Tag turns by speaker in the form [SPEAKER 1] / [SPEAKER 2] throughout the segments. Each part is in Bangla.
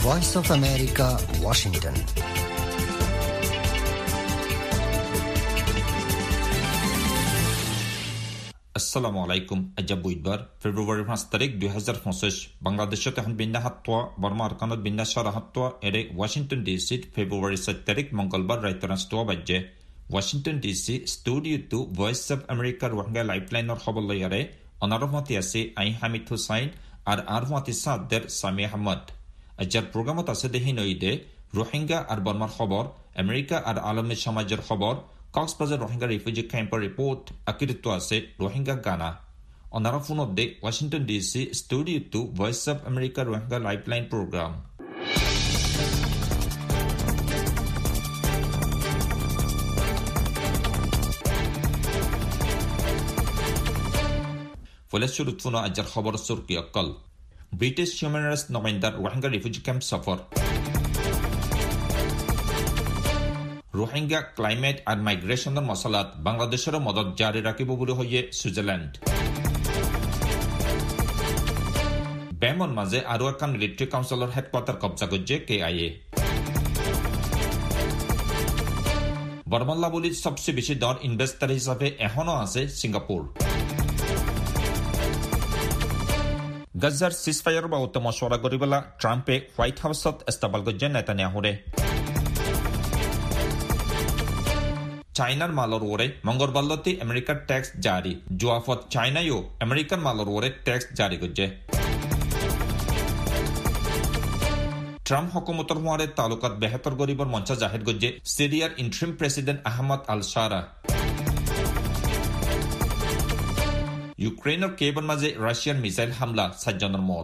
[SPEAKER 1] Voice of America, Washington.
[SPEAKER 2] আসসালামু আলাইকুম। আজ বুধবার ফেব্রুয়ারি 5 তারিখ 2025 বাংলাদেশত এখন বিন্যা হাত্তোয়া বর্মা আরকানত বিন্যা সারা হাত্তোয়া এরে ওয়াশিংটন ডিসিত ফেব্রুয়ারি 7 তারিখ মঙ্গলবার রাইতরাষ্ট্র বাজ্যে Washington D C studio to Voice of America Rohingya লাইফলাইনের খবর লইয়ারে অনারফমতি আছে আই হামিদ হুসাইন আর আরফমতি সাদ্দের সামি আহমদ। আজকের প্রোগ্রামত আছে দেহি নইদে রোহিঙ্গা আর বর্মার খবর, আমেরিকা আর আলমী সমাজের খবর, কক্সবাজার রোহিঙ্গা রিফিউজি ক্যাম্পের রিপোর্ট, আকিরিত্ব আছে রোহিঙ্গা গানা। অনারা ফোনদে Washington D C studio to Voice of America Rohingya lifeline programme. Faleshwar উৎফুন আজকের খবর সুরকি অকল। British human rights নমাইন্দার Rohingya refugee camp সফর। রোহিঙ্গা ক্লাইমেট আর মাইগ্রেশনের মশলাত বাংলাদেশের মদত জারি রাখিব বলে হইয়ে সুইজারল্যান্ড। বেমন মাঝে আরো এখন মিলিটারি কাউন্সিলের হেডকোয়ার্টার কবজা করছে KIA। বর্মল্লা বলির সবচেয়ে বেশি দর ইনভেস্টার হিসাবে এখনো আছে সিঙ্গাপুর। গাজার সিজফায়ার বাবদ মশওয়ারা করিবেলা ট্রাম্পে হোয়াইট হাউসত ইস্তাকবাল করছে নেতানিয়াহুরে। চাইনার মালর ওরে মঙ্গলবারলতি আমেরিকার ট্যাক্স জারি। জোয়াফত চাইনায়ও আমেরিকার মালর ওরে ট্যাক্স জারি করছে। ট্রাম্প হকুমতর হওয়ারে তালুকাত বেহতর গরিবর মঞ্চ জাহির করছে সিরিয়ার interim president Ahmad al Sharaa. ইউক্রেনের কেবন মাঝে রাশিয়ার মিসাইল হামলা 7 জনের মত।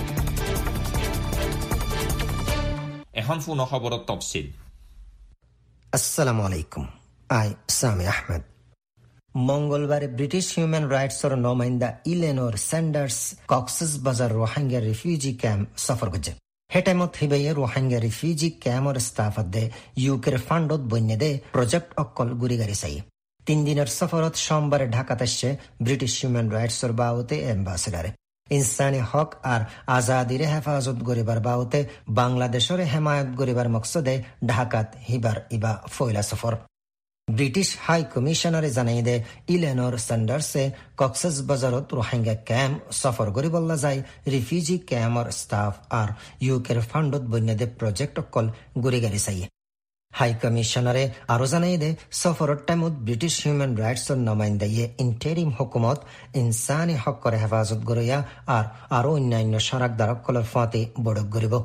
[SPEAKER 2] এখন ফোন খবরের তফসিল।
[SPEAKER 1] আসসালামু আলাইকুম। আই সামি আহমেদ। মঙ্গলবারে British human রাইটসর নমাইন্দা ইলেনোর Sanders Cox's Bazar Rohingya refugee camp সফর করছে। হেটাইমত হিবেয়ে রোহিঙ্গা রিফিউজি ক্যাম্পর স্টাফদে ইউকের ফান্ডত বন্যদে প্রজেক্ট অকল গুরিগারি চাই। 3 দিনের সফরত সোমবারে ঢাকাত আসছে ব্রিটিশ হিউম্যান রাইটসর বাউতে অ্যাম্বাসেডারে। ইনসানি হক আর আজাদিরে হেফাজত গরিবার বাউতে বাংলাদেশের হেমায়ত গরিবার মকসদে ঢাকাত হিবার ইবা ফয়লা সফর। ব্রিটিশ হাই কমিশনারে জানাই দে ইলেনোর স্যান্ডার্সে কক্সবাজারত রোহিঙ্গা ক্যাম্প সফর গরিবল্লা যায় রিফিউজি ক্যাম্পর স্টাফ আর ইউকের ফান্ডত বন্যদে প্রজেক্ট অকল গুরিগারি চাই। হাই কমিশনারে আরো জানাই দে সফরের টাইমত ব্রিটিশ হিউম্যান রাইটসর নমাইন্দাইয়ে ইন্টারিম হুকুমত ইনসানি হকর হেফাজত গরিয়া আর আরো অন্যান্য সড়ক দ্বারকলর ফাঁতে বড়ক গরিব।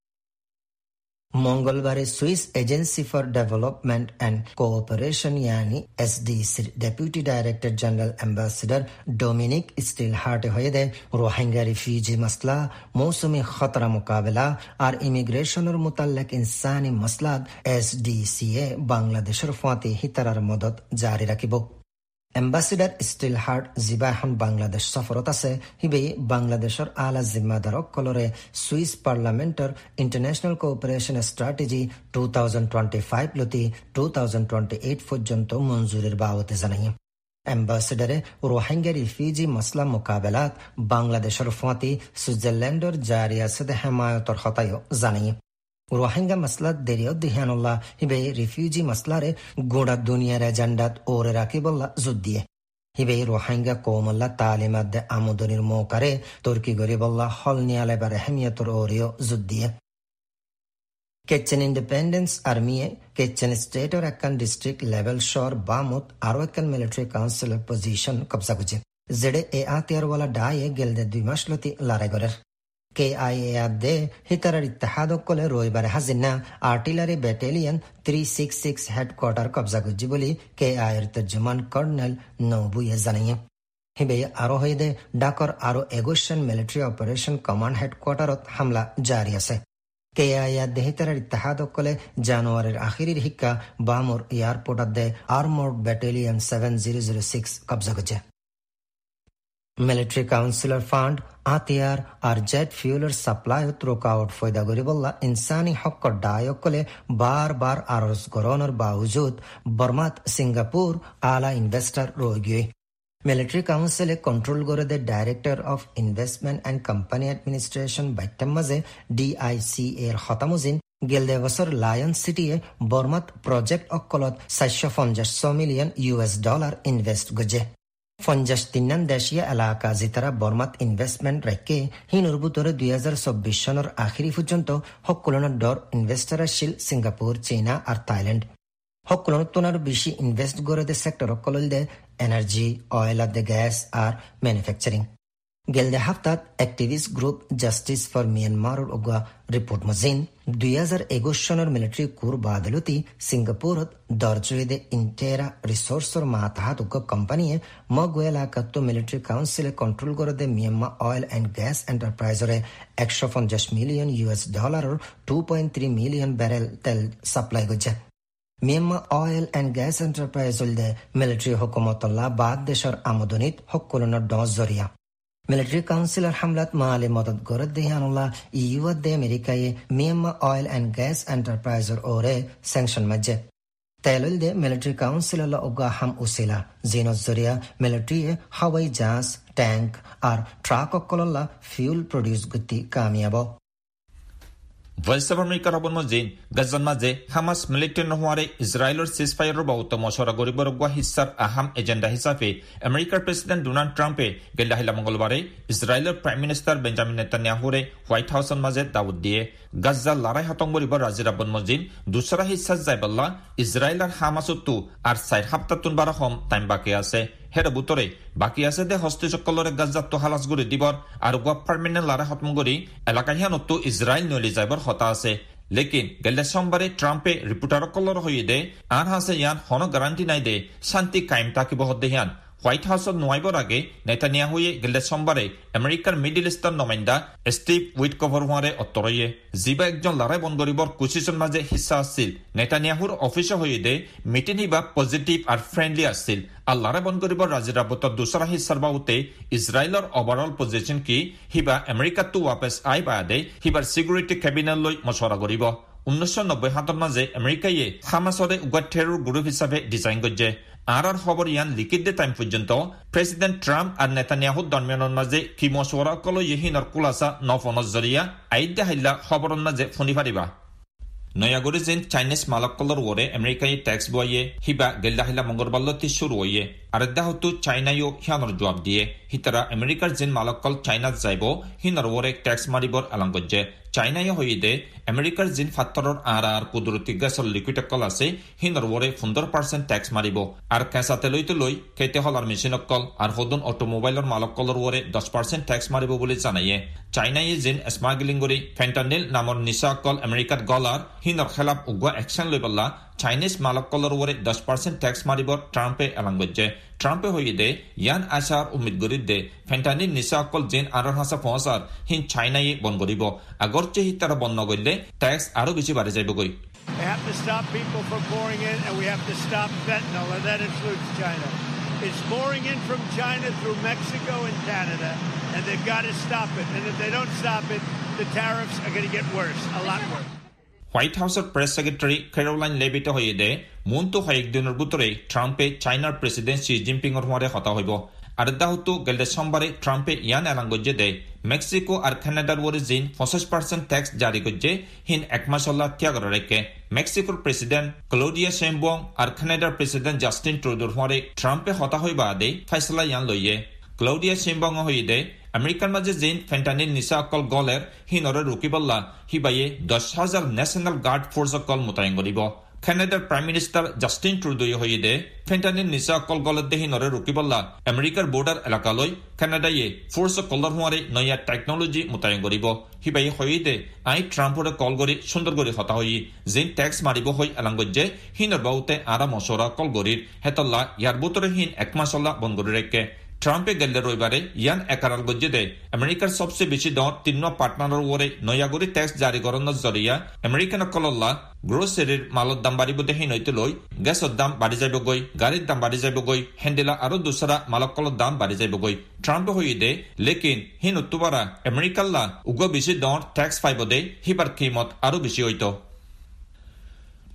[SPEAKER 1] মঙ্গলবারে Swiss agency for development and cooperation ইয়ানি SDCর deputy director general ambassador Dominic স্টিলহার্টে হয়ে দেয় রোহিঙ্গা রিফিউজি মাসলা, মৌসুমি খতরা মোকাবেলা আর ইমিগ্রেশনের মুতাল্লাক ইনসানি মাসলাত SDCA বাংলাদেশের ফাঁতে হিতারার মদত জারি রাখিব। অ্যাম্বাসেডর স্টিলহার্ট জিবাহন বাংলাদেশ সফরত আছে। হিবে বাংলাদেশের আলা জিম্মাদারক কলরে সুইস পার্লামেন্টর ইন্টারন্যাশনাল কোঅপারেশন স্ট্র্যাটেজি 2025 লতি 2028 পর্যন্ত মঞ্জুরির বাবতে জানাই। অ্যাম্বাসেডরে রোহিঙ্গা রিফিউজি মাসলা মোকাবেলাত বাংলাদেশের ফাঁতি সুইজারল্যান্ডর জারি আছে হেমায়তর হতায়ও জানাই। রোহিঙ্গা মাসলাত দেরিও দিহানুল্লাহ হিবে রিফিউজি মাসলারে গোড়া দুনিয়ার এজেন্ডাত ওরে রাখিবল্লা জোর দিয়ে। হিবে রোহিঙ্গা কৌমল্লা তালিমাত দে আমদনির মৌকারে তুর্কি গরিবল্লা হল নিয়ালেবার হেমিয়তর ওরেও জোর দিয়ে। কেচেন ইন্ডিপেন্ডেন্স আর্মিয়ে কেচেন স্টেটর একান ডিস্ট্রিক্ট লেভেল শর বামুত আরো একান মিলিটারি কাউন্সিলের পজিশন কবজা করছে। যেডে এ আতিয়ারওয়ালা ডায়ে গেলদে 2 মাস লতি লড়াই করে। KIA দে হিতারার ইত্তেহাদ কলে রবিবারে হাজিনা আর্টিলারি ব্যাটালিয়ন 366 হেডকোয়ার্টার কবজা করছে বলে KIAর তর্জমান কর্নেল নবুয়ে জানাইয়ে। হিবে আরো হয়ে দে ডাকর আরো 21 মিলিটারি অপারেশন কমান্ড হেডকোয়ার্টারত হামলা জারি আছে। KIA দে হিতারার ইত্তেহাদ কলে জানুয়ারির আখিরির হিক্কা বামর এয়ারপোর্ট দে আর্মোর্ড ব্যাটালিয়ন 7006 কবজা করছে। মিলিটারি কাউন্সিলর ফান্ড আতিয়ার আর জেট ফিউলের সাপ্লাইত রুকাওট ফয়দা গরিবল্লা ইনসানি হক্কর ডায়কলে বারবার আরজ গরনের বাউজুদ বর্মাত সিঙ্গাপুর আলা ইনভেস্টার রয়ে গিয়ে। মিলিটারি কাউন্সিলে কন্ট্রোল করে দে director of investment and company administration বাইটাম মাঝে DICA এর হতামুজিন গেলদে বছর লায়ন সিটিয়ে বর্মাত প্রজেক্ট অকলত 450 মিলিয়ন $US ইনভেস্ট গজে 53 দেশীয় এলাকা জিতারা বর্মাত ইনভেস্টমেন্ট রেখে হিনুর বুতরে 2024 সনের আখিরি পর্যন্ত সকলনের ডর ইনভেস্টার আসছিল সিঙ্গাপুর, চীনা আর থাইল্যান্ড। সকলনের তোনার বেশি ইনভেস্ট করে দে সেক্টর অকলল দে এনার্জি, অয়েল আর দে গ্যাস আর ম্যানুফ্যাকচারিং। গেলদে হাফতাত activist group justice for Myanmar ওগা রিপোর্ট মজিন 2021 সনের মিলিটারি কুর বাদলতি সিঙ্গাপুরত দরজয়ে দে ইন্টেরা রিসোর্সর মাতাহাত ওগা কোম্পানিয়ে মগুয়েলাকাত্তো মিলিটারি কাউন্সিলে কন্ট্রোল করে দে মিয়ানমার অয়েল এন্ড গ্যাস এন্টারপ্রাইজরে 150 মিলিয়ন $US 2.3 মিলিয়ন ব্যারেল তেল সাপ্লাই গজে। Myanmar oil and gas enterprise দে মিলিটারি হুকুমতল্লাহ বাদ দেশের আমদনিত সকলনের ডজ জরিয়া। মিলিটারি কাউন্সিলর হামলাত মালে মদত গরদ দেহানুল্লাহ EU দে আমেরিকায় মিয়ানমার অয়েল এন্ড গ্যাস এন্টারপ্রাইজর ওরে স্যাংশন মাঝে তেলল দে মিলিটারি কাউন্সিলর ওগা হাম উসিলা জিনজ জরিয়া মিলিটারি হাওয়াই জাহাজ, ট্যাঙ্ক আর ট্রাক অকলল্লা ফিউল প্রডিউস গতি কামিয়াব।
[SPEAKER 2] Voice of America Robon Mojin, Gazan Maze, Hamas militant Nohare, Israel's ceasefire about the Moshara Goriborgwa Hissar Aham agenda Hisafe, American President Donald Trump, Geldahila Mongolware, Israel Prime Minister Benjamin Netanyahu, White House on Mazet Dawood Die, Gaza Lara Hatongoribar Razirabon Mojin, Dusara Hissar Zaiballa, Israel আর Hamasu আর সাইড হাপ্তাতুন বারহম টাইম বাকি আছে। হের বুতরে বাকি আছে দে হস্তে সকলরে গাজাত তো হালাস গুরি দিবর আর গোয়া পার্মিনেন্ট লারা হতম গরি এলাকাহিয়ানত ইসরায়েল নলি যাইবর হতা আছে। লেকিন গেলে সোমবারে ট্রাম্পে রিপোর্টার কলর হয়ে দে আর হাসে ইয়ান হন গ্যারান্টি নাই দে শান্তি কায়েম থাকিব হদ্দেহিয়ান। হোয়াইট হাউসত নোয়াইবর আগে নেতানিয়াহুয়ে গেলে সোমবারে আমেরিকার মিডল ইস্টার্ন নমাইন্দা স্টিভ উইটকভার হোয়ারে অত্তরয়ে জিবা একজন লড়াই বন গরিবর কুচিসন মাঝে হিস্সা আসছিল। নেতানিয়াহুর অফিসে হয়ে দে মিটিং হিবা পজিটিভ আর ফ্রেন্ডলি আসছিল আর লড়াই বন গরিবর রাজিরাবতর দুসরা হিস্সার বাউতে ইসরায়েলর ওভারঅল পজিশন কি হিবা আমেরিকাত তো ওয়াপস আই বাদে হিবার সিকিউরিটি ক্যাবিনেট লৈ মশওয়ারা করিব। 1990 হাতর মাঝে আমেরিকায়ে হামাসরে উগা টেরর গ্রুপ হিসাবে ডিজাইন করছে। আর খবর ইয়ান লিখিত দে টাইম পর্যন্ত প্রেসিডেন্ট ট্রাম্প আর নেতানিয়াহুর দরমিয়ানের মাঝে কি মশওয়ারা কল ইহিনর কুলাসা নফনজ জরিয়া আইদ্যা হাইল্লা খবরের মাঝে ফোনি পারিবা। নয়াগরি যেন চাইনিজ মালকলর ওরে আমেরিকায় ট্যাক্স বইয়ে হিবা গেলদাহিলা মঙ্গলবাল্লতি শুরু হইয়ে আরেদা হতো চাইনাইও হিয়ানর জবাব দিয়ে হিতারা আমেরিকার যেন মালকল চাইনাত যাইব হিনর ওরে ট্যাক্স মারিবর আলঙ্গজে। চাইনাইও হইয়ে দে আমেরিকার যেন ফাত্তরর আর কুদরতি গ্যাসর লিকুইড অকল আছে হিনর ওরে 15% ট্যাক্স মারিব আর কেঁচাতে লইতে লই কেতে হলার মেশিন অকল আর হদন অটোমোবাইলর মালকলর ওরে 10% ট্যাক্স মারিব বলে জানাইয়ে। চাইনাইয়ে যেন স্মাগলিং করি ফেন্টানিল নামর নিশা অকল আমেরিকার গলার হিনর খেলাপ উগুয়া অ্যাকশন লই পাল্লা চাইনিজ মালকলর ওরে 10% ট্যাক্স মারিবর ট্রাম্পে এলাঙ্গজে। ট্রাম্পে হইয়ে দে ইয়ান আশার উম্মিদ গরিব দে ফেন্টানিল নিশা অকল যেন আর হাসা পৌঁছার হিন চাইনাইয়ে বন করিব আগরচে হিতারা বন নগরলে ট্যাক্স আরো বেশি বাড়ে যাইব গই।
[SPEAKER 3] We have to stop people from pouring in and we have to stop fentanyl and that includes China. It's pouring in from China through Mexico and Canada and they've got to stop it and if they don't stop it the tariffs are going to get worse, a lot worse.
[SPEAKER 2] White হাউসের প্রেস সেক্রেটারি ক্যারোলাইন লেভিটে হয়ে দে মনতো কয়েকদিনের ভিতরে ট্রাম্পে চাইনার প্রেসিডেন্ট শি জিনপিংর হওয়ারে হতা হইব। আর দাহতো গেলে সোমবারে ট্রাম্পে ইয়ান এলাঙ্গজে দে মেক্সিকো আর কানাডার ওরে জিন 50% ট্যাক্স জারি করছে হিন একমাসল্লা ত্যাগ রেখে। মেক্সিকোর প্রেসিডেন্ট ক্লোডিয়া শেমবং আর কানাডার প্রেসিডেন্ট জাস্টিন ট্রুডোর হওয়ারে ট্রাম্পে হতা হইবা দে ফাইসলা ইয়ান লইয়ে। ক্লোডিয়া শেমবং হয়ে দে আমেরিকার মাঝে যেন ফেন্টানিল নিশা অকল গলের হিনরে রুকিবল্লা হিবাইয়ে 10,000 ন্যাশনাল গার্ড ফোর্স অকল মোতায়েন করিব। কানাডার প্রাইম মিনিস্টার জাস্টিন ট্রুডো হয়ে দে ফেন্টানিল নিশা অকল গলের দে হিনরে রুকিবল্লা আমেরিকার বর্ডার এলাকালৈ কানাডায়ে ফোর্স কলর হওয়ারে নয়া টেকনোলজি মোতায়েন করিব। হিবাই হয়ে দে আই ট্রাম্পরে কল করে সুন্দর করে হতা হই যেন ট্যাক্স মারিব হই এলাঙ্গজে হিনর বাউতে আরা মশরা কল গরির হেতল্লা ইয়ার বুতরে হিন একমাসল্লা বন করে রেখে। ট্রাম্পে গেলে রবিবারে ইয়ান একারাল গজ্জে দে আমেরিকার সবচেয়ে বেশি দর 3 পার্টনারের ওরে নয়াগরি ট্যাক্স জারি করানোর জরিয়া আমেরিকান কলল্লা গ্রোসারির মালত দাম বাড়িব দেখি নইতে লই গ্যাসের দাম বাড়ি যাইব গই, গাড়ির দাম বাড়ি যাইব গই, হ্যান্ডেলা আরো দুসরা মালকলর দাম বাড়ি যাইব গই। ট্রাম্পে হয়ে দে লেকিন হিন উত্তবারা আমেরিকাল্লা উগ বেশি দর ট্যাক্স পাইব দে হিবার কিমত আরো বেশি হইত।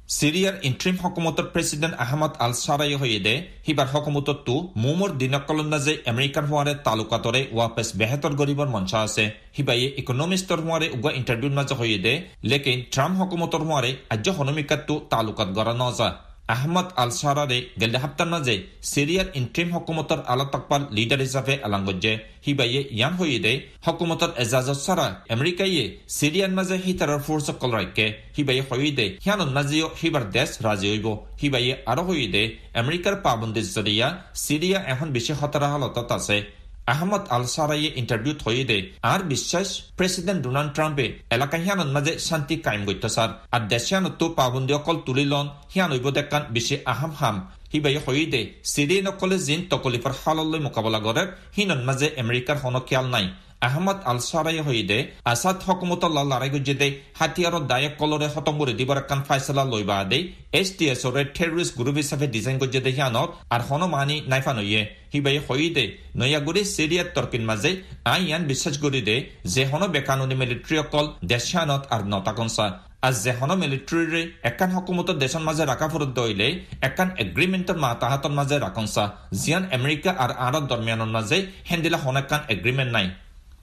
[SPEAKER 2] সিরিয়ার ইন্ট্রিম হকুমতর প্রেসিডেন্ট আহমদ আল সারাই হইদে হিবার হকুমততো মুমর দিনকলন্দাজে আমেরিকান হওয়ারে তালুকাতরে ওয়াপেস বেহতর গরিবর মঞ্চ আছে হিবাইয়ে ইকোনমিস্টর হওয়ারে উগা ইন্টারভিউর মাঝে হইদে লেকিন ট্রাম্প হকুমতর হওয়ারে আজ্য হনমিকাতো তালুকাত গড়া নজা আহমদ আল সারারে গেলে হাপ্তার মাঝে সিরিয়ার ইন্ট্রিম হকুমতর আলা তাকপাল লিডার হিসাবে আলাঙ্গজে হিবাইয়ে ইয়ান হইদে হকুমতর এজাজত সারা আমেরিকাইয়ে সিরিয়ার মাঝে হিতারার ফোর্স কল রাখে হিবাইয়ে হইদে হিয়ানন মাঝেও হিবার দেশ রাজি হইব হিবাইয়ে আরো হইদে আমেরিকার পাবন্দির জরিয়া সিরিয়া এখন বেশি হতারা হালতত আছে আহমদ আল সারাইয়ে ইন্টারভিউ থইদে আর বিশ্বাস প্রেসিডেন্ট ডোনাল্ড ট্রাম্পে এলাকা হিয়ানন মাঝে শান্তি কায়েম গইত সার আর দেশিয়ানতো পাবন্দি অকল তুলিলন হিয়ান হইব দেখান বেশি আহাম হাম হিবাই হইদে সিরিয়ান অকলে জিন তকলিফার হাললৈ মোকাবিলা করে হিনন মাঝে আমেরিকার হন খেয়াল নাই আহমদ আল সারাই হইদে আসাদ হকুমতর লড়াই গুজে হাতিয়ারত দায়ক কলরে হতম্বরে দিবার কান ফাইসলা লইবা দে STS ওরে টেররিস্ট গ্রুপ হিসাবে ডিজাইন গুজে দে হিয়ানত আর হন মানি নাইফা নইয়ে হিবাই হইদে নয়াগুড়ি সিরিয়ার তর্কিন মাঝে আইয়ান বিশ্বাস করি দে যে হন বেকানুনি মিলিটারি অকল দেশানত আর নতাকনসা আজ যে হন মিলিটারি একান হকুমতর দেশৰ মাঝে রাখা ফরত দইলে একান এগ্রিমেন্টর মা তাহাতর মাঝে রাখনসা জিয়ান আমেরিকা আর আরব দরমিয়ানর মাঝে হেন্দিলা হন একান এগ্রিমেন্ট নাই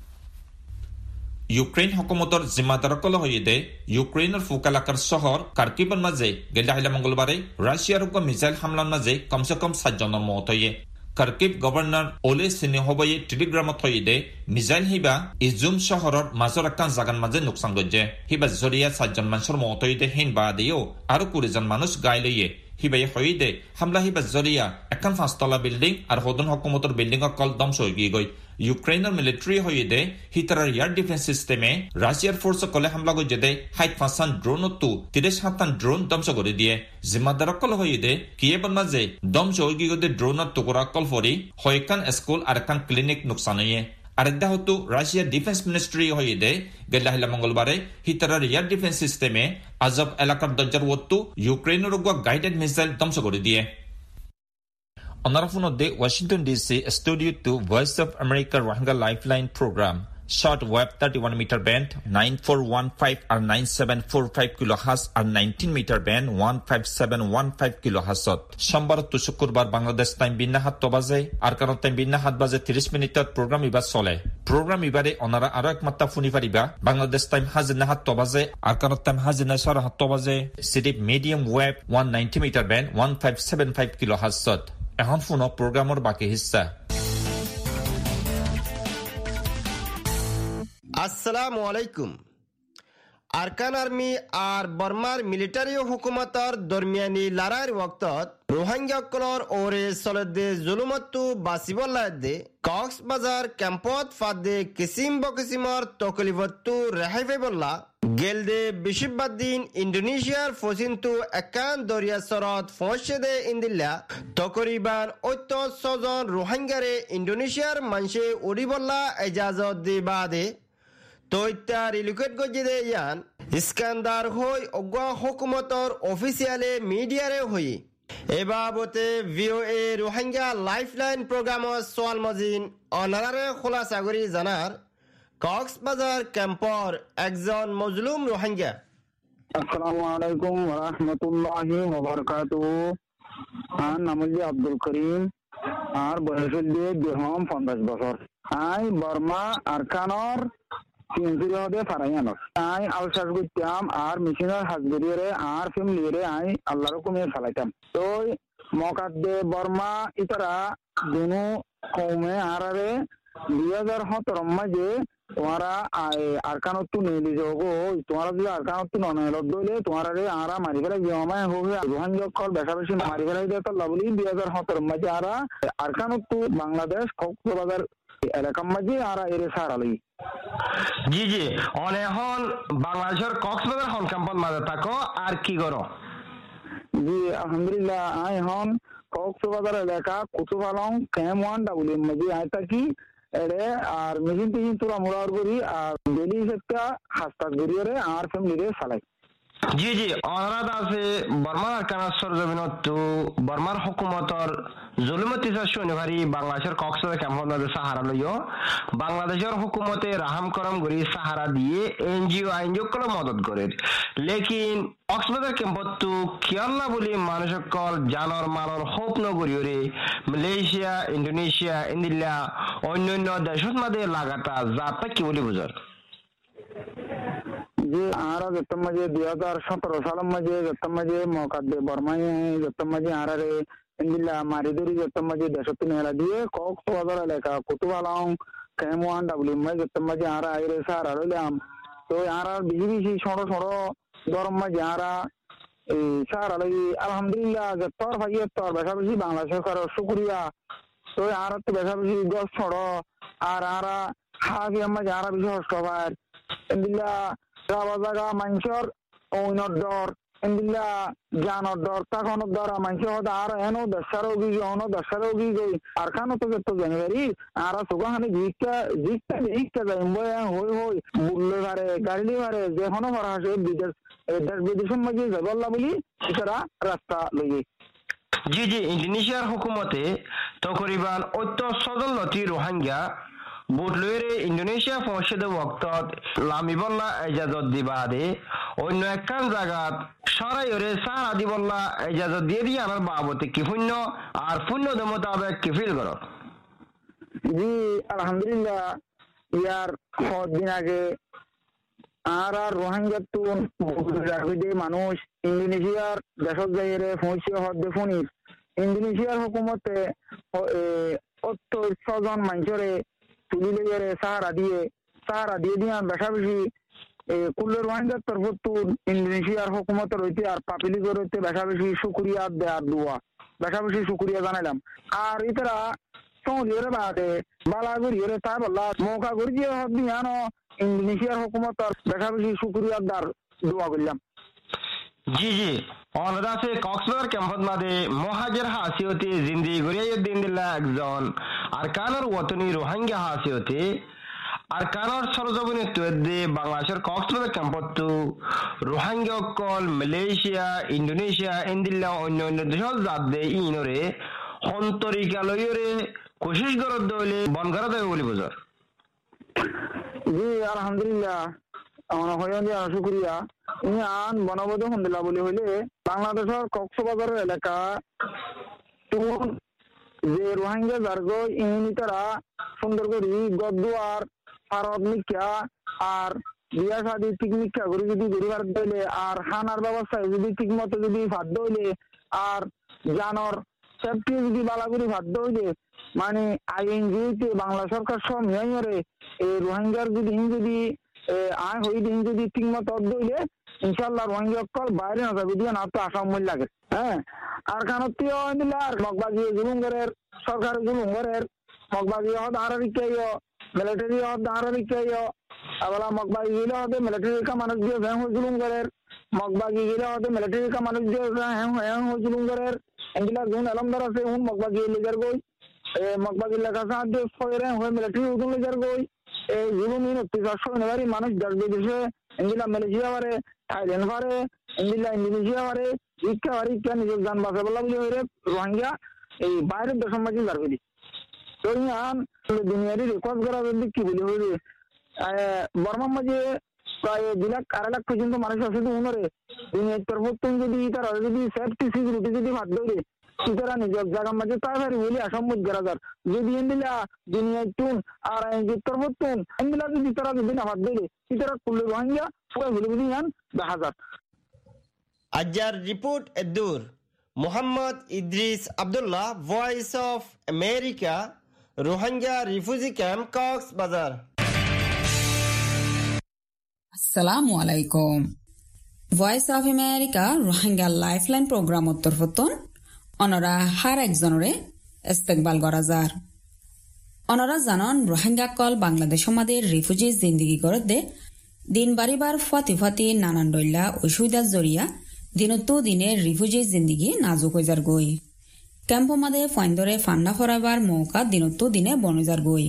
[SPEAKER 2] ইউক্রেইন হকুমতর জিম্মাদারকল হইদে ইউক্রেইনের ফুক এলাকার শহর কার্কিবর মাঝে গেলে আহিলা মঙ্গলবারে রাশিয়ার মিসাইল হামলার মাঝে কমসে কম 7 জনের মত হইয়ে কার্কিব গভর্নর ওলে সিনিহবয়ে টেলিগ্রামত হইদে মিসাইল হিবা ইজুম শহরের মাজর একান জাগান মাঝে নোকসান গজ্জে হিবা জরিয়া 7 জন মানুষের মত হইদে হিন বাদেও আরো 20 জন মানুষ গায় লইয়ে হিবাই হইদে হামলা হিবা জরিয়া একান 5তলা বিল্ডিং আর হদন হকুমতর বিল্ডিং অকল ধ্বংস হয়ে গই ইউক্রেইনের মিলিটারি হইদে হিতারার এয়ার ডিফেন্স সিস্টেমে রাশিয়ার ফোর্স কলে হামলা গজ্জে দে 60 ড্রোনতো 37 ড্রোন ধ্বংস করে দিয়ে জিম্মাদার অকল হইদে কিয়েবর মাঝে ধ্বংস হয়ে গিয়ে ড্রোনের টুকরা কল ফরি হয়কান স্কুল আর একান ক্লিনিক নোকসান হইয়ে আরেকটা হতো রাশিয়ার ডিফেন্স মিনিস্ট্রি হইদে গেলে আহিলা মঙ্গলবারে হিতারার এয়ার ডিফেন্স সিস্টেমে আজব এলাকার দরজার ওত্তু ইউক্রেইনের গাইডেড মিসাইল ধ্বংস করে দিয়ে অনারাফুনদে Washington DC Studio 2 Voice of America Rohingya Lifeline Program short wave 31 meter band 9415 আর 9745 kilohertz আর 19 meter band 15715 kilohertz সোমবার তো শুক্রবার বাংলাদেশ টাইম বিন্না 7 বাজে আর কারণ টাইম বিন্না 7 বাজে 30 মিনিটত প্রোগ্রাম ইবা চলে প্রোগ্রাম ইবারে অনারা আরো এক মাত্রা ফুনি পারিবা বাংলাদেশ টাইম হাজিনা 7 বাজে আর কারণ টাইম হাজিনা 7 বাজে city medium wave 190 metre band 1575 kilohertz এখন ফোন প্রোগ্রামের বাকি হিস্সা
[SPEAKER 4] আসসালামু আলাইকুম আরকান আর্মি আর বর্মার মিলিটারি হুকুমতর দরমিয়ানি লড়াইর ওয়াক্তত রোহিঙ্গাসকলৰ ওরে চলদে জুলুমতো বাঁচিবলাদে কক্সবাজার ক্যাম্পত ফাদে কিসিম বকিসিমর তকলিফতো রেহাই পাইবল্লা গেলদে বেশিরভাগ দিন ইন্দোনেশিয়ার ফসিন্তু একান দরিয়া সরত ফসে দে ইন্দিল্লা তকরিবান 6 জন রোহিঙ্গারে ইন্দোনেশিয়ার মানুষে উড়িবল্লা এজাজত দে বাদে তৈত্যা রিলোকেট গজে দে ইয়ান ইস্কান্দার হই অগুয়া হুকুমতর অফিসিয়ালে মিডিয়ারে হই এ বাবতে VOA রোহিঙ্গা লাইফলাইন প্রোগ্রামত সোয়াল মজিন অনারারে খোলাসা করি জানার কক্সবাজার ক্যাম্পর একজন মজলুম রোহিঙ্গা
[SPEAKER 5] আসসালামু আলাইকুম ওয়া রাহমাতুল্লাহি ওয়া বারাকাতুহু আর নাম হলো আব্দুল করিম আর বয়স হলো 50 বছর আই বর্মা আরকানর তিনজুরিয়দে ফারাইয়ানর আই আলসাস গুতিয়াম আর মিশনার হাজবেরিরে আর ফ্যামিলিরে আই আল্লাহর হুকুমে চালাইতাম তো মকাদ্দে বর্মা ইতারা দুনো কওমে আরারে 2017 মাঝে তোমারা আরকানত্তু নিয়ে যাবো তোমারা যদি আরকানত্তু ননেলত দইলে তোমারা আরা মারি ফেলাই জমায় হবে রোহিঙ্গা বেশা বেশি মারি ফেলাই দিয়ে বলি 2017 মাঝে আরা আরকানত্তু বাংলাদেশ কক্সবাজার এলাকার মাঝে আরা এরে সারালি
[SPEAKER 4] জি জি অনেহন বাংলাদেশের কক্সবাজার হন ক্যাম্পত মাঝে থাকো আর কি করো
[SPEAKER 5] জি আলহামদুলিল্লাহ আই হন কক্সবাজার এলাকা কুতুবালং ক্যাম্প 1 মাঝে আই থাকি এড়ে আর মেশিন টিন তোরা মোড়ার করি আর ডেলি একটা হাসপাতাল গড়িয়ে আর ফ্যামিলি রে চালাই
[SPEAKER 4] জি জি অনারাধ আছে বর্মার আরকানার সরজমিনতো বর্মার হুকুমতর জুলুমতি শনিবারী বাংলাদেশের কক্সবাজার ক্যাম্পে সাহারা লইও বাংলাদেশের হুকুমতে রাহাম করম গরি সাহারা দিয়ে এনজিও আইনজকল মদত করে লেকিন কক্সবাজার ক্যাম্পতো কিয়াল্লা বলি মানুষ সকল জানর মালর হোপ নগরীরে মালয়েশিয়া ইন্দোনেশিয়া ইন্দিল্লা অন্যান্য দেশত মাঝে লাগাতা যাতা কি বলি বুঝার
[SPEAKER 5] যে আরা যতম মাঝে 2017 সালের মাঝে যতম মাঝে মকাদ্দে বর্মায় যতম মাঝে আরারে ইন্দিল্লা মারিদুরি যতম মাঝে দেশত নেলা দিয়ে কক্সবাজার এলাকা কুতুবালাং কেমওয়ান ডাব্লিউ মাঝে যতম মাঝে আরা আইরে সারা রইলাম তো আরা বিজি ছোট ছোট গরম মাঝে আরা এই সারা লাগি আলহামদুলিল্লাহ যতর ভাইয়ে তোর বেশি বাংলাদেশ সরকারের শুকরিয়া তো আরা তো বেশি গছ ছোট আর আরা হাবি মাঝে আরা বেশি হস্তবার ইন্দিল্লা জায়গা মানুষের ওইনর দর ইন্দিল্লা জানর দর তখনর দর মানুষের হতে আর এনো দশারও গি গই আর খানো তো যত জানুয়ারি আর সুগাহানে জিকটা যাইব হই বুললে পারে গাড়ি পারে যেখানে ভরা আসে দেশ বিদেশের মাঝে যাবল্লা বলি এছাড়া রাস্তা লইয়ে
[SPEAKER 4] জি জি ইন্দোনেশিয়ার হুকুমতে তকরিবান 800 রোহিঙ্গা বুটলুয়েরে ইন্দোনেশিয়া পৌঁছে ওয়াক্তত লামিবল্লা এজাজত দিবা দে অন্য একখান জায়গাত সরাইরে সাহারা দিবল্লা এজাজত দিয়ে দিয়ে আনার বাবতে কি শূন্য আর শূন্য মোতাবেক কি ফিল কর
[SPEAKER 5] জি আলহামদুলিল্লাহ ইয়ার দিন আগে আর রোহিঙ্গা তুন মানুষ ইন্দোনেশিয়ার দেশত যাইরে পৌঁছে হদ্দে ফোনির ইন্দোনেশিয়ার হুকুমতে 800 জন মানুষরে তুলি লেগে সাহারা দিয়ে দিয়ে বেশা বেশি কুল্লে রোহিঙ্গার তরফত ইন্দোনেশিয়ার হুকুমতের হইতে আর পাপিলিগর হইতে বেশা বেশি শুক্রিয়া দেয়ার দোয়া বেশা বেশি শুক্রিয়া জানাইলাম আর ইতারা সৌদিরে বাদে বালাগুড়িরে তাই বললা মৌকা করে দিয়ে হদিয়ানো ইন্দোনেশিয়ার হুকুমতের বেশা বেশি শুক্রিয়া দার দোয়া করলাম
[SPEAKER 4] জি জি অনদাসে কক্সবাজার ক্যাম্পত মাদে মহাজের হাসিয়তে জিন্দিগি গড়িয়ে দিন দিলা একজন আর কানার ওয়াতনি রোহিঙ্গা হাসিয়তে আর কানার সরজমিনে তুয়েদে বাংলাদেশের কক্সবাজার ক্যাম্পত রোহিঙ্গা কল মালয়েশিয়া ইন্দোনেশিয়া ইন্দিল্লা অন্য দেশ জাত দে ইনরে হন্তরিকালয়রে কোশিশ করত দইলে বন করা দেবে বলি বুঝার
[SPEAKER 5] জি আলহামদুলিল্লাহ আমার হইয়া দিয়া শুকরিয়া আন বনবদ হন্দিলা বলি হইলে বাংলাদেশের কক্সবাজারের এলাকা যে রোহিঙ্গা জার্গ ইউনিটারা সুন্দর করি গদুয়ার ভারত নিকা আর বিয়া শাদি ঠিক নিকা করে যদি গরিবার দইলে আর খানার ব্যবস্থায় যদি ঠিক মতো যদি ভাত দইলে আর জানর সেফটি যদি বালাগুড়ি ভাত দইলে মানে আইএনজিওতে বাংলা সরকার সব নিয়ে এই রোহিঙ্গার যদি আয় হই দিন যদি ঠিক মতো দইলে ইনশাল্লাহ রোহিঙ্গা কল বাইরে না যাবে দিয়ে না তো আসাম মূল লাগে হ্যাঁ আর কানতিও দিলে আর মগবাগি জুলুঙ্গরের সরকারের জুলুঙ্গরের মগবাগি হদ আরারিকাইও মিলিটারি হদ আরারিকাইও আবার মগবাগি গিলে হদে মিলিটারি কা মানুষ দিয়ে ভ্যাং হয়ে জুলুঙ্গরের মগবাগি গিলে হদে মিলিটারি কা মানুষ দিয়ে হ্যাং হয়ে জুলুঙ্গরের এগুলা গুণ আলমদার আছে হুন মগবাগি লেজার গই মগবাগি লেখা সাহায্য হয়ে মিলিটারি উদুন লেজার গই এই জুলুমিন অত্যাচার মানুষ দেশ বিদেশে ইন্দিলা মালয়েশিয়া পারে থাইল্যান্ড পারে ইন্দিলা ইন্দোনেশিয়া পারে শিক্ষা পারে নিজের যান বাঁচা বলা বলি হয়ে রোহিঙ্গা এই বাইরের দেশের মাঝে যাবে তো ইয়ান দুনিয়ারই রেকর্ড করা যদি কি বলি হইবে বর্মার মাঝে প্রায় 2 লাখ 2.5 লাখ পর্যন্ত মানুষ আছে তো উনরে দুনিয়ার তরফ যদি তারা যদি সেফটি সিকিউরিটি যদি ভাত দৌড়ে ইতারা নিজের জায়গার মাঝে তাই পারি বলি আসাম্মত গেরাজার যদি এন্দিলা দুনিয়ায় টুন আর আইনজির তরফ টুন এন্দিলা যদি তারা যদি না ভাত দৌড়ে ইতারা কুল্লে রোহিঙ্গা পুরো বলি বলি ইয়ান 10,000
[SPEAKER 4] আজার রিপোর্ট এদুর Mohammad Idris Abdullah voice of America Rohingya refugee camp Cox's Bazar
[SPEAKER 6] আসসালামু আলাইকুম voice of America Rohingya lifeline programme তরফতন অনরা হার একজনরে ইস্তেকবাল করা যার অনরা জানন রোহিঙ্গা কল বাংলাদেশ আমাদের রিফিউজি জিন্দিগি করে দে দিন বাড়িবার ফাতি নানান ডইলা অসুবিধার জরিয়া দিনতো দিনে রিফিউজি জিন্দিগি নাজুক হয়ে যার গই ক্যাম্প মাদে ফাইন্দরে ফান্না ফরাবার মৌকা দিনতো দিনে বনজার গই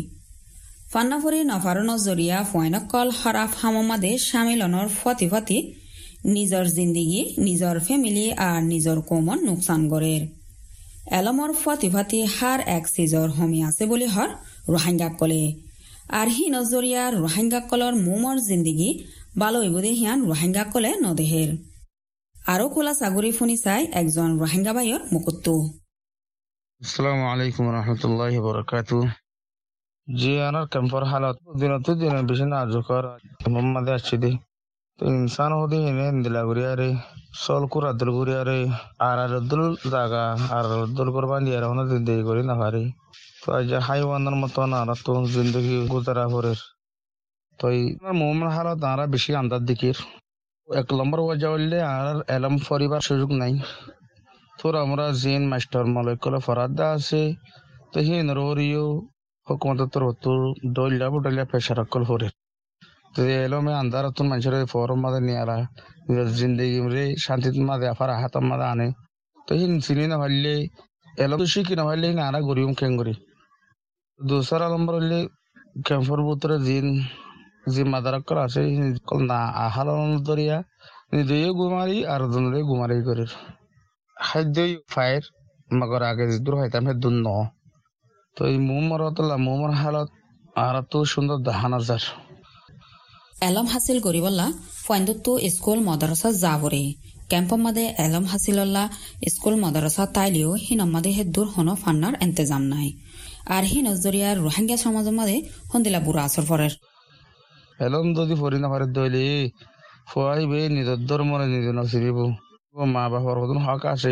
[SPEAKER 6] ফান্নাফরি নফারন জরিয়া ফয়নকল হরাফ হামমাদে শামিলনর ফাতি নিজৰ জিন্দিগি নিজৰ ফেমিলি আর নিজৰ কমন নোকসান গড়ের এলমৰ ফাতি হার এক সিজর হমি আছে বলি হর রোহিঙ্গা কলে আর হি নজরিয়ার রোহিঙ্গা কলর মোমর জিন্দিগি ভালো ইবুদে হিয়ান রোহিঙ্গা কলে নদেহের আরো খোলা সাগরি ফুনি চাই একজন রোহিঙ্গা ভাইয়ের মুকুত্তু।
[SPEAKER 7] আসসালামু আলাইকুম রহমতুল্লাহ বরকাতু। জি আনার ক্যাম্পর হালত দিন বেশি নাজুকর মোহাম্মদে আসছি দি তো ইনসান হদি এনে দিলা গুড়িয়ারে সল কুরাদুল গুড়িয়ারে আর আরদুল জাগা আর আরদুল কোরবান দিয়ে রাখনো জিন্দগি করি না পারি তো আজ হাইওয়ানের মতো না তো জিন্দগি গুজারা করের তো মোহাম্মদ হালত আরা বেশি আন্দাজ দিকির এক নম্বর ওয়াজা হইলে আর এলম পরিবার সুযোগ নাই তোর আমরা জিন মাস্টার মলকলে ফরাদা আছে তো হি নরিও হুকুমত তোর তোর ডইলা পেশার কল হরে তো এলমে আন্দারাতুন মানুষের ফরম মাদে নিয়ারা জিন্দগি রে শান্তি মাদে আফার হাতাম মাদে আনে তো হি চিনি না হইলে এলম শিখি না হইলে নারা গরিম কেঙ্গরি দুসরা নম্বর হইলে ক্যাম্পর ভিতরে জি মাদারাক্কল আছে কল না আহালন দরিয়া নিজেও গুমারি আর দুনরে গুমারি করে খাদ্যই ফায়ার মগর আগে দূর হইতাম হে দুন ন তো এই মোমর হালত আর তো সুন্দর দাহানাজার
[SPEAKER 6] এলম হাসিল করিবল্লা ফাইন্দুত্তু স্কুল মাদ্রাসা যাবরে ক্যাম্পম মাদে এলম হাসিলল্লা স্কুল মাদ্রাসা তাইলেও হিনম মাদে হে দূর হন ফান্নার ইন্তজাম নাই আর হি নজরিয়ার রোহিঙ্গা সমাজ মাদে হন্দিলা বুড়া আসর পরের
[SPEAKER 7] এলম যদি ফরি না পারে দইলে ফুয়াইবে নিজের ধর্মরে নিজে নসিরিব মা বাবার কতন হক আছে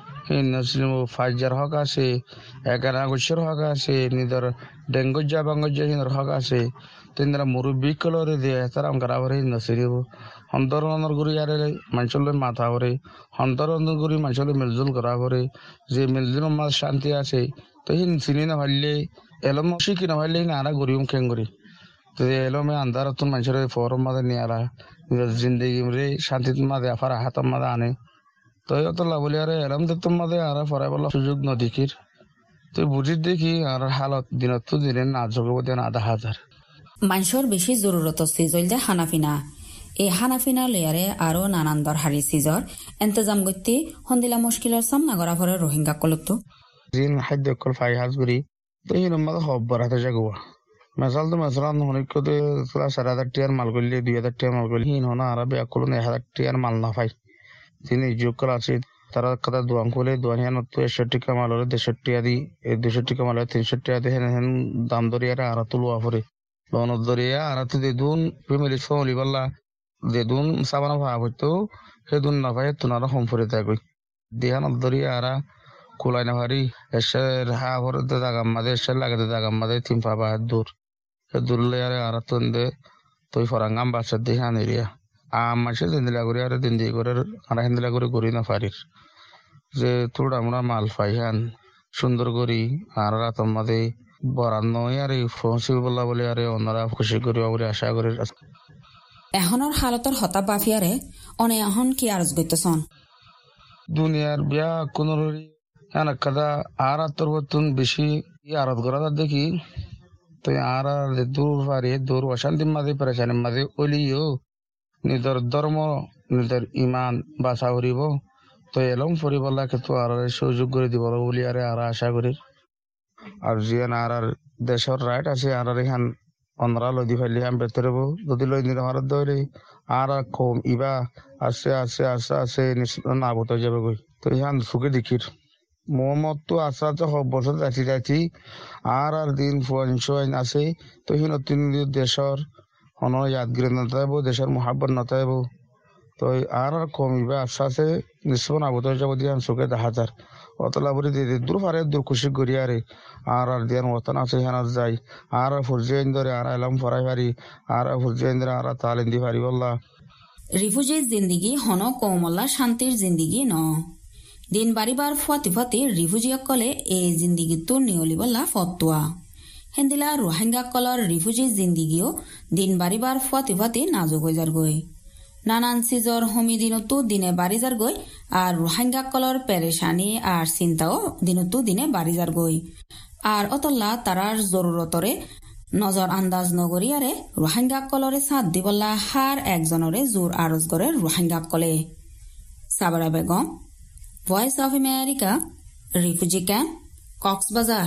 [SPEAKER 7] ফাইজার হক আছে 11 আগস্টের হক আছে নিজের ডেঙ্গুজা বাঙ্গজা হিনের হক আছে তিনরা মুরব্বী কলরে দিয়ে তারা গারাবরে নসিরিব হন্তরণর গুরি আরে মানুষলে মাথা ভরে হন্তরণর গুরি মানুষলে মিলজুল করা ভরে যে মিলজুল মাঝ শান্তি আছে তো হিন চিনি না ভাবলে এলম শিখি না ভাবলে না গরিম খেঙ্গরি তো এলমে আন্দারাতুন মানুষের ফরম মাদে নিয়ারা নিজের জিন্দগি রে শান্তি মাদে আফার হাতাম মাদে আনে তো অতলা বলি আরে এলম দেখতাম মাদে আর ফরাই বলা সুযোগ নদীকির তুই বুঝি দেখি আর হালত দিনত দিনে না যোগব দেন 10,000
[SPEAKER 6] মানুষের বেশি জরুরত সিজল যে হানাফিনা এই হানাফিনা লেয়ারে আরো নানান দরহারি সিজর ইন্তজাম করতে হন্দিলা মুশকিলের সামনা করা পরে রোহিঙ্গা কলতো
[SPEAKER 7] জিন খাদ্য কল ফাই হাজগুরি তো এই নম্বর খবর হাতে জাগুয়া মেসাল তো মেসালান হনিকতে 4,000 টিয়ার মাল করলে 2,000 টিয়ার মাল করলে হিন হনা আরবে আকলন 1,000 টিয়ার মাল না পাই তিনি যোগ করা আছে তারা কথা দোয়ান করলে দোয়ানিয়ান তো 61 টাকা মাল হলে 63 টাকা দি 200 টাকা মাল 300 টাকা দিয়ে হেন দাম দরিয়ারে আর তুলুয়া পরে লোন দরিয়া আর তো দেদুন ফ্যামিলি ফ্যামিলি বললা দেদুন সাবানা ভাব হইতো সেদুন না পাই তোনারা হোম ফরে থাকই দেহান দরিয়া আর কুলাই না পারি এসের হা ভরে দাগাম মাদে এসের লাগাতে দাগাম মাদে 3 পা দূর দূরলে আর তন্দে তুই ফরাঙ্গাম বাচ্চা দেহান এরিয়া মাসে দিনদিলা করে আর দিনদি করে আর হিন্দিলা করে করি না পারির যে তোর আমরা মাল পাইহান সুন্দর করি আর রাতম মাদে বরান নয় আর ফসি বললা বলে আরে ওনারা খুশি করি বলে আশা করি
[SPEAKER 6] এখনৰ হালতৰ হতা বাফিয়ারে অনে এখন কি আরজ গইতেছন
[SPEAKER 7] দুনিয়ার বিয়া কোন এনা কাদা আর তোর বতুন বেশি আরত করা দেখি তো আর দূর পারে দূর অশান্তি মাঝে পরেশানি মাঝে ওলিও নিজের ধর্ম নিজের ইমান বাঁচা করিব তো এলম পরিবলা কিন্তু আর সুযোগ করে দিব বলি আরে আর আশা করি আর জিয়ান আর দেশের রাইট আছে আর এখান অনরা লদি ফেলি আমি বেতরে যদি লই নিলে আমার দৌড়ে আর কম ইবা আছে আছে আছে আছে না বতে যাবে গই তো এখান সুখে দেখির মোহাম্মদ তো আশা তো বছর যাচ্ছি আর দিন ফুয়ান আছে তো হিন তিন দেশের হন ইয়াদগিরি নতাইব দেশের মহাব্বত নতাইব তো আর কমিবা আশা আছে নিশ্চয় না বতে যাব দিয়ান সুখে 10,000 অতলা বলি দিদি দূর পারে দূর খুশি করি আরে আর দিয়ান ওতন আছে হেন যাই আর ফুরজেন ধরে আর এলাম ফরাই পারি আর ফুরজেন ধরে আর তালিম দি পারি বললা
[SPEAKER 6] রিফিউজি জিন্দিগি হন কমলা শান্তির জিন্দিগি ন দিন বাড়িবার ফাতি রিফিউজি কলে এই জিন্দিগি তো নিয়লি বললা ফতুয়া হেন্দিলা রোহিঙ্গা কলর রিফিউজি জিন্দিগিও দিন বাড়িবার ফাতি নাজুক হয়ে যার গই নানান সিজর হমি দিনতো দিনে বাড়ি যার গই আর রোহিঙ্গা কলর পেরেশানি আর চিন্তাও দিনতো দিনে বাড়ি যার গই আর অতল্লা তারার জরুরতরে নজর আন্দাজ নগরিয়ারে রোহিঙ্গাসকলরে সাথ দিবলা হার একজনরে জোর আরজ করে রোহিঙ্গাসকলে। Sabra Begum, voice of America, refugee camp, Cox's Bazar.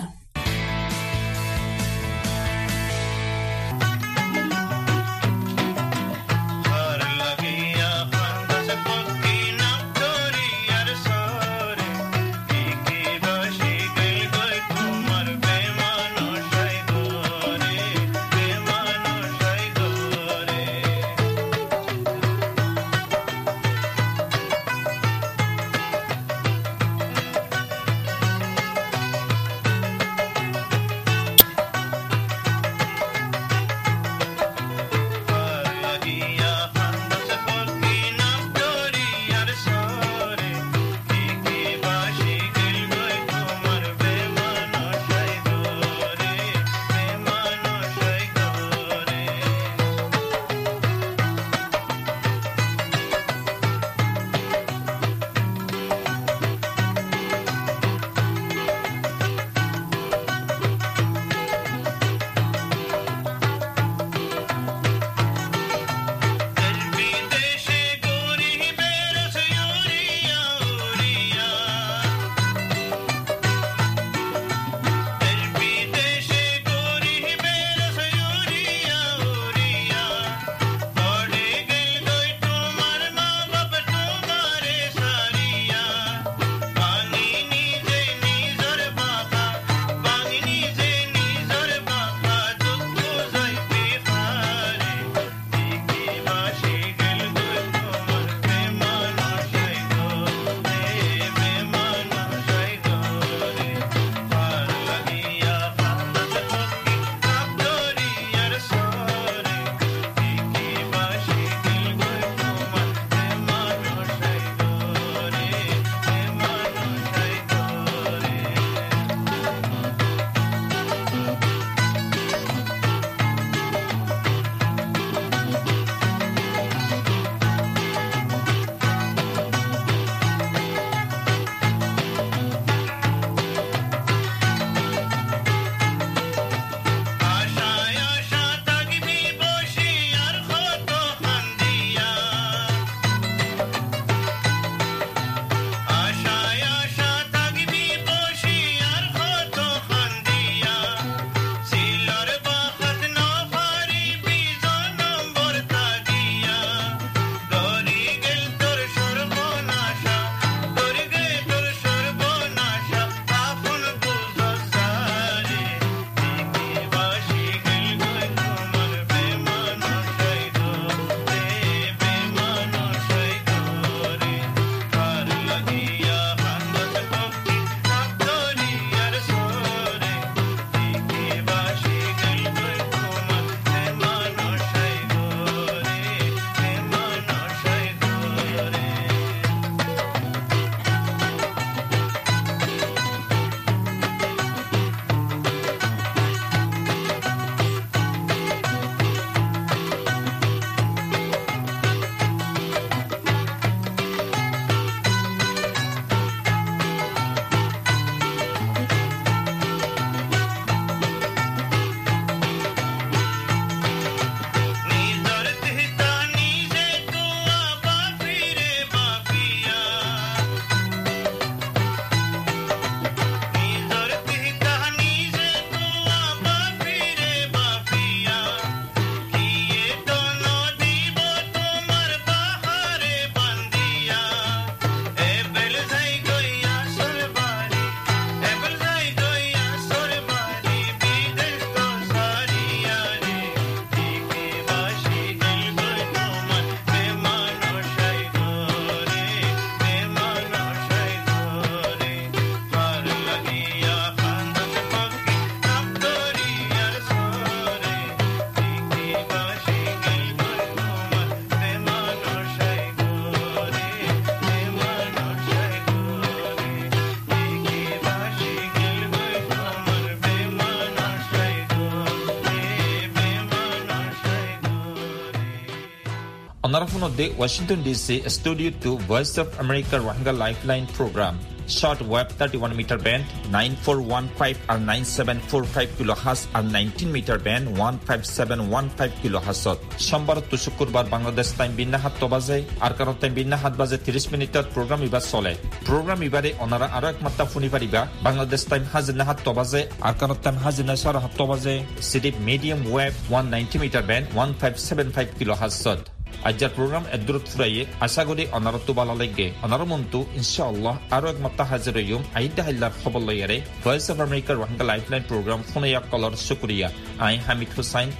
[SPEAKER 2] Honorable de Washington DC, Studio 2, Voice of America Rohingya Lifeline Program. short wave 31 meter band 9415 আর 9745 কিলোহার্টজ আর 19 মিটার ব্যান্ড 15715 কিলোহার্টজত সোমবার তো শুক্রবার বাংলাদেশ টাইম বিন্না 7 বাজে আর কারণ টাইম বিন্না 7 বাজে 30 মিনিটত প্রোগ্রাম ইবার চলে প্রোগ্রাম ইবারে ওনারা আরো এক মাত্রা শুনি পারিবা বাংলাদেশ টাইম হাজিনা 7 বাজে আর কারণ টাইম হাজিনা 7 বাজে city medium wave 190 metre band 1575 কিলোহার্টজত আজকের প্রোগ্রাম এদুরত ফুরাইয়ে আশা করি অনারত ভালো লাগে অনার মন্তু ইনশাআল্লাহ আরো এক মাত্রা হাজির হইম আইদা হাল্লার খবর লইয়ারে voice of America Rohingya lifeline programme ফোনে কলর শুকরিয়া আই হামিদ হুসাইন